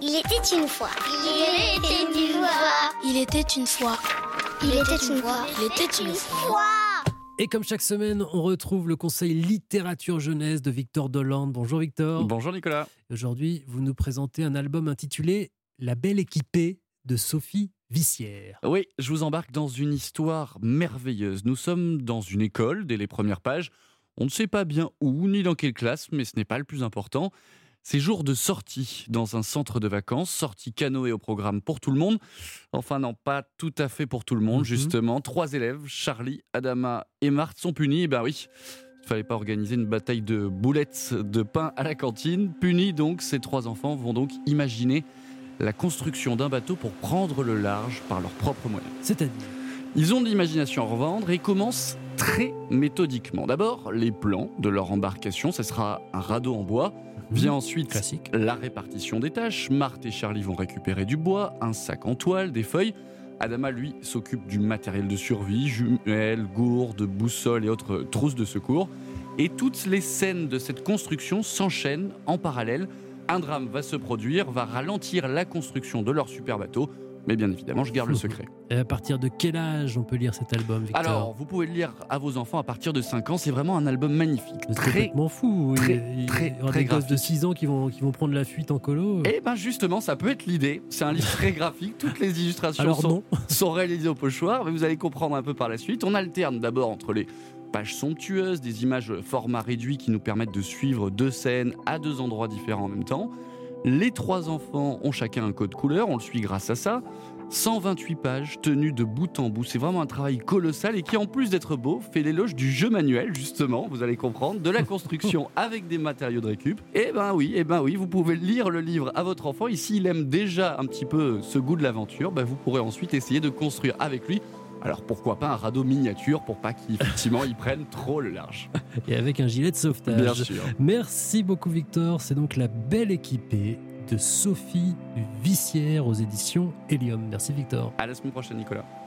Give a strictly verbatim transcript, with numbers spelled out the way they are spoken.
Il était une fois. Il était une fois. Il était une fois. Il était une fois. Il était une fois. Et comme chaque semaine, on retrouve le conseil littérature jeunesse de Victor Dolande. Bonjour Victor. Bonjour Nicolas. Aujourd'hui, vous nous présentez un album intitulé La Belle Équipée de Sophie Vissière. Oui, je vous embarque dans une histoire merveilleuse. Nous sommes dans une école, dès les premières pages. On ne sait pas bien où, ni dans quelle classe, mais ce n'est pas le plus important. C'est jour de sortie dans un centre de vacances, sortie canoë au programme pour tout le monde. Enfin non, pas tout à fait pour tout le monde, Mmh. justement. Trois élèves, Charlie, Adama et Marthe, sont punis. Et ben oui, il ne fallait pas organiser une bataille de boulettes de pain à la cantine. Punis donc, ces trois enfants vont donc imaginer la construction d'un bateau pour prendre le large par leurs propres moyens. C'est-à-dire ? Ils ont de l'imagination à revendre et commencent très méthodiquement. D'abord, les plans de leur embarcation, ce sera un radeau en bois. Vient ensuite Classique. la répartition des tâches. Marthe et Charlie vont récupérer du bois, un sac en toile, des feuilles. Adama, lui, s'occupe du matériel de survie, jumelles, gourdes, boussoles et autres trousses de secours. Et toutes les scènes de cette construction s'enchaînent en parallèle. Un drame va se produire, va ralentir la construction de leur super bateau. Mais bien évidemment, je garde le secret. Et à partir de quel âge on peut lire cet album, Victor ? Alors, vous pouvez le lire à vos enfants à partir de cinq ans. C'est vraiment un album magnifique. C'est Très, complètement fou. très, il, il, très, il y aura très des gosses de graphique. six ans qui vont, qui vont prendre la fuite en colo. Eh ben justement, ça peut être l'idée. C'est un livre très graphique. Toutes les illustrations Alors sont, non. sont réalisées au pochoir, mais vous allez comprendre un peu par la suite. On alterne d'abord entre les pages somptueuses, des images format réduit qui nous permettent de suivre deux scènes à deux endroits différents en même temps. Les trois enfants ont chacun un code couleur, on le suit grâce à ça. cent vingt-huit pages tenues de bout en bout. C'est vraiment un travail colossal et qui, en plus d'être beau, fait l'éloge du jeu manuel, justement, vous allez comprendre, de la construction avec des matériaux de récup. Eh ben oui, eh ben oui, vous pouvez lire le livre à votre enfant. Et s'il aime déjà un petit peu ce goût de l'aventure, ben vous pourrez ensuite essayer de construire avec lui. Alors pourquoi pas un radeau miniature pour pas qu'effectivement il prenne trop le large. Et avec un gilet de sauvetage. Bien sûr. Merci beaucoup, Victor. C'est donc La Belle Équipée de Sophie Vissière aux éditions Helium. Merci, Victor. À la semaine prochaine, Nicolas.